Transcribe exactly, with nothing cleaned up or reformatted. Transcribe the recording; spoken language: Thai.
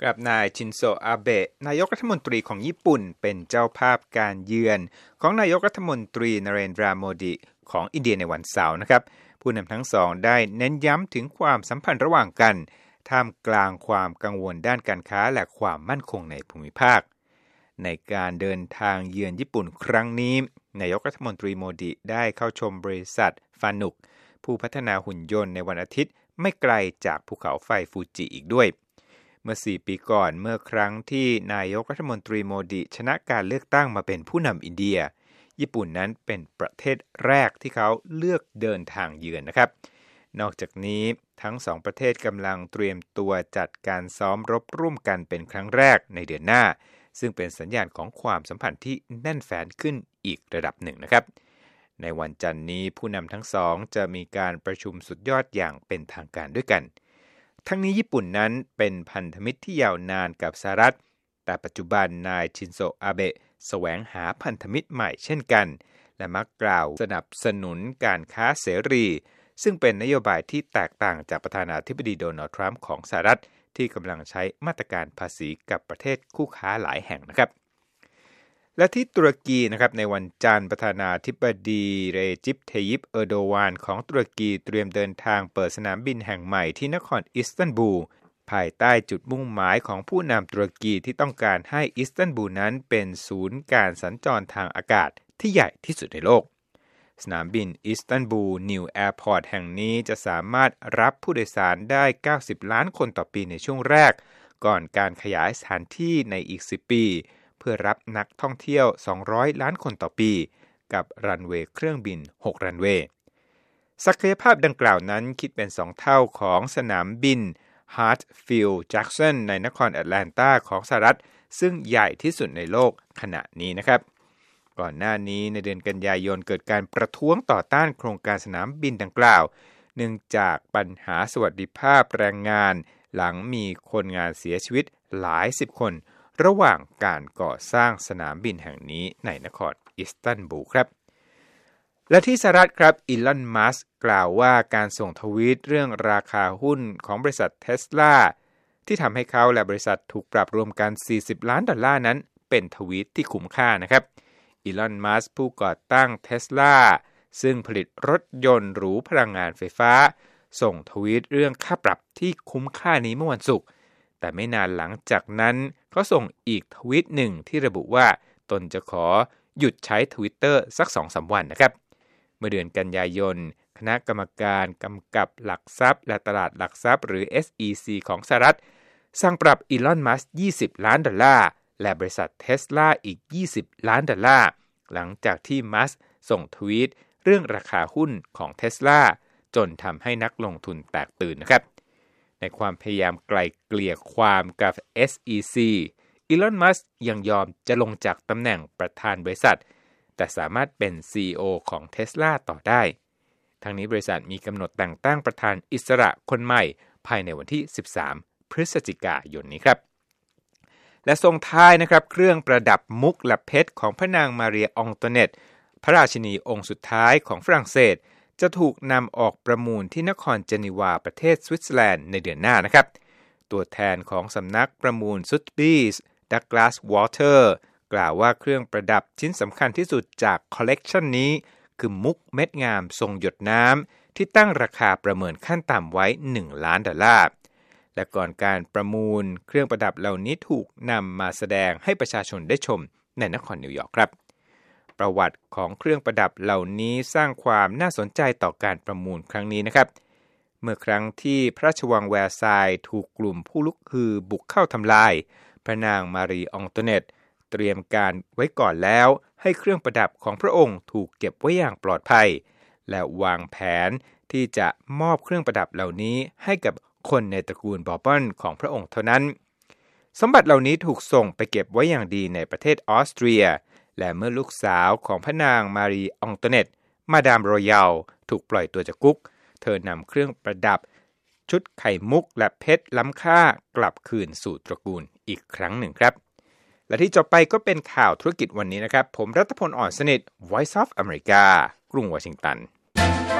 กับนายชินโซอาเบะนายกรัฐมนตรีของญี่ปุ่นเป็นเจ้าภาพการเยือนของนายกรัฐมนตรีนเรนทราโมดิของอินเดียในวันเสาร์นะครับผู้นำทั้งสองได้เน้นย้ำถึงความสัมพันธ์ระหว่างกันท่ามกลางความกังวลด้านการค้าและความมั่นคงในภูมิภาคในการเดินทางเยือนญี่ปุ่นครั้งนี้นายกรัฐมนตรีโมดิได้เข้าชมบริษัทฟานุกผู้พัฒนาหุ่นยนต์ในวันอาทิตย์ไม่ไกลจากภูเขาไฟฟูจิอีกด้วยเมื่อสี่ปีก่อนเมื่อครั้งที่นายกรัฐมนตรีโมดิชนะการเลือกตั้งมาเป็นผู้นำอินเดียญี่ปุ่นนั้นเป็นประเทศแรกที่เขาเลือกเดินทางเยือนนะครับนอกจากนี้ทั้งสองประเทศกำลังเตรียมตัวจัดการซ้อมรบร่วมกันเป็นครั้งแรกในเดือนหน้าซึ่งเป็นสัญญาณของความสัมพันธ์ที่แน่นแฟ้นขึ้นอีกระดับหนึ่งนะครับในวันจันทร์นี้ผู้นำทั้งสองจะมีการประชุมสุดยอดอย่างเป็นทางการด้วยกันทั้งนี้ญี่ปุ่นนั้นเป็นพันธมิตรที่ยาวนานกับสหรัฐแต่ปัจจุบันนายชินโซอาเบะแสวงหาพันธมิตรใหม่เช่นกันและมักกล่าวสนับสนุนการค้าเสรีซึ่งเป็นนโยบายที่แตกต่างจากประธานาธิบดีโดนัลด์ทรัมป์ของสหรัฐที่กำลังใช้มาตรการภาษีกับประเทศคู่ค้าหลายแห่งนะครับและที่ตุรกีนะครับในวันจันทร์ประธานาธิบดีเรจิป เทยิป เออร์โดวานของตุรกีเตรียมเดินทางเปิดสนามบินแห่งใหม่ที่นครอิสตันบูลภายใต้จุดมุ่งหมายของผู้นำตุรกีที่ต้องการให้อิสตันบูลนั้นเป็นศูนย์การสัญจรทางอากาศที่ใหญ่ที่สุดในโลกสนามบินอิสตันบูลนิวแอร์พอร์ตแห่งนี้จะสามารถรับผู้โดยสารได้เก้าสิบล้านคนต่อปีในช่วงแรกก่อนการขยายสถานที่ในอีกสิบปีเพื่อรับนักท่องเที่ยวสองร้อยล้านคนต่อปีกับรันเวย์เครื่องบินหกรันเวย์ศักยภาพดังกล่าวนั้นคิดเป็นสองเท่าของสนามบิน Hartsfield Jackson ในนครแอตแลนตาของสหรัฐซึ่งใหญ่ที่สุดในโลกขณะนี้นะครับก่อนหน้านี้ในเดือนกันยายนเกิดการประท้วงต่อต้านโครงการสนามบินดังกล่าวเนื่องจากปัญหาสวัสดิภาพแรงงานหลังมีคนงานเสียชีวิตหลายสิบคนระหว่างการก่อสร้างสนามบินแห่งนี้ในนครอิสตันบูลครับและที่สหรัฐครับอีลอน มัสก์กล่าวว่าการส่งทวีตเรื่องราคาหุ้นของบริษัท Tesla ที่ทำให้เขาและบริษัทถูกปรับรวมกันสี่สิบล้านดอลลาร์นั้นเป็นทวีตที่คุ้มค่านะครับอีลอน มัสก์ผู้ก่อตั้ง Tesla ซึ่งผลิตรถยนต์หรูพลังงานไฟฟ้าส่งทวีตเรื่องค่าปรับที่คุ้มค่านี้เมื่อวันศุกร์แต่ไม่นานหลังจากนั้นเขาส่งอีกทวีตหนึ่งที่ระบุว่าตนจะขอหยุดใช้ Twitter สัก สองถึงสาม วันนะครับเมื่อเดือนกันยายนคณะกรรมการกำกับหลักทรัพย์และตลาดหลักทรัพย์หรือ เอส อี ซี ของสหรัฐสั่งปรับอีลอน มัสก์ยี่สิบล้านดอลลาร์และบริษัท Tesla อีกยี่สิบล้านดอลลาร์หลังจากที่มัสก์ส่งทวีตเรื่องราคาหุ้นของ Tesla จนทำให้นักลงทุนแตกตื่นนะครับในความพยายามไกล่เกลี่ยความกับ เอส อี ซี อีลอน มัสก์ยังยอมจะลงจากตำแหน่งประธานบริษัทแต่สามารถเป็น ซี อี โอ ของ Tesla ต่อได้ทั้งนี้บริษัทมีกำหนดแต่งตั้งประธานอิสระคนใหม่ภายในวันที่สิบสามพฤศจิกายนนี้ครับและส่งท้ายนะครับเครื่องประดับมุกและเพชรของพระนางมาเรียอองโตเนตพระราชินีองค์สุดท้ายของฝรั่งเศสจะถูกนำออกประมูลที่นครเจนีวาประเทศสวิตเซอร์แลนด์ในเดือนหน้านะครับตัวแทนของสำนักประมูลซุธบีสดักลาสวอเตอร์กล่าวว่าเครื่องประดับชิ้นสำคัญที่สุดจากคอลเลกชันนี้คือมุกเม็ดงามทรงหยดน้ำที่ตั้งราคาประเมินขั้นต่ำไว้หนึ่งล้านดอลลาร์และก่อนการประมูลเครื่องประดับเหล่านี้ถูกนำมาแสดงให้ประชาชนได้ชมในนครนิวยอร์กครับประวัติของเครื่องประดับเหล่านี้สร้างความน่าสนใจต่อการประมูลครั้งนี้นะครับเมื่อครั้งที่พระราชวังแวร์ซายน์ถูกกลุ่มผู้ลุกฮือบุกเข้าทำลายพระนางมารีอองโตเนตเตรียมการไว้ก่อนแล้วให้เครื่องประดับของพระองค์ถูกเก็บไว้อย่างปลอดภัยและวางแผนที่จะมอบเครื่องประดับเหล่านี้ให้กับคนในตระกูลบอร์บอนของพระองค์เท่านั้นสมบัติเหล่านี้ถูกส่งไปเก็บไว้อย่างดีในประเทศออสเตรียและเมื่อลูกสาวของพระนางมารีอองโตเนตมาดามรอยัลถูกปล่อยตัวจากคุกเธอนำเครื่องประดับชุดไข่มุกและเพชรล้ำค่ากลับคืนสู่ตระกูลอีกครั้งหนึ่งครับและที่จบไปก็เป็นข่าวธุรกิจวันนี้นะครับผมรัตพล อ่อนสนิท Voice of America กรุงวอชิงตัน